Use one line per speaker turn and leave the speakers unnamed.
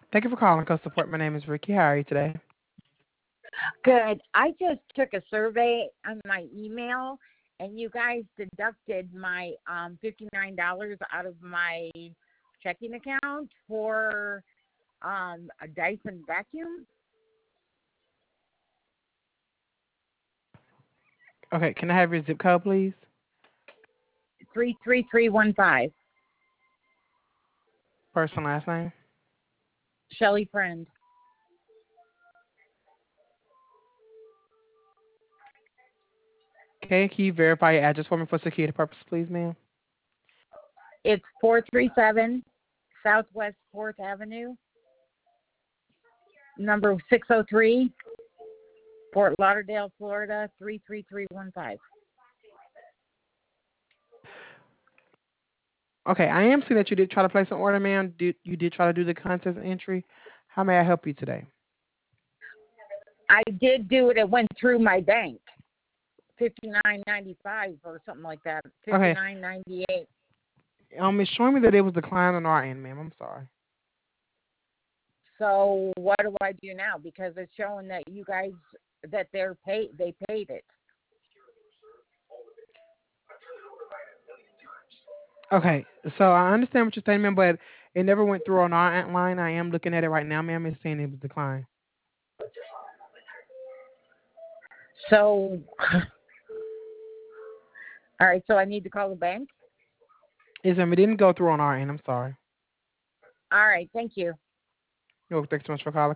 Thank you for calling Customer Support. My name is Ricky. How are you today?
Good. I just took a survey on my email, and you guys deducted my $59 out of my checking account for a Dyson vacuum.
Okay, can I have your zip code, please?
33315.
First and last name.
Shelly Friend.
Okay, can you verify your address for me for security purposes, please, ma'am?
It's 437 Southwest 4th Avenue, number 603, Fort Lauderdale, Florida 33315.
Okay, I am seeing that you did try to place an order, ma'am. You did try to do the contest entry. How may I help you today?
I did do it. It went through my bank. 59.95 or something like that.
Okay,
59.98.
it's showing me that it was declined on our end, ma'am. I'm sorry.
So what do I do now? Because it's showing that you guys that they paid it.
Okay, so I understand what you're saying, ma'am, but it never went through on our line. I am looking at it right now, ma'am. It's saying it was declined.
So all right. So I need to call the bank.
Yes, ma'am. It didn't go through on our end. I'm sorry.
All right. Thank you.
No, thanks so much for calling.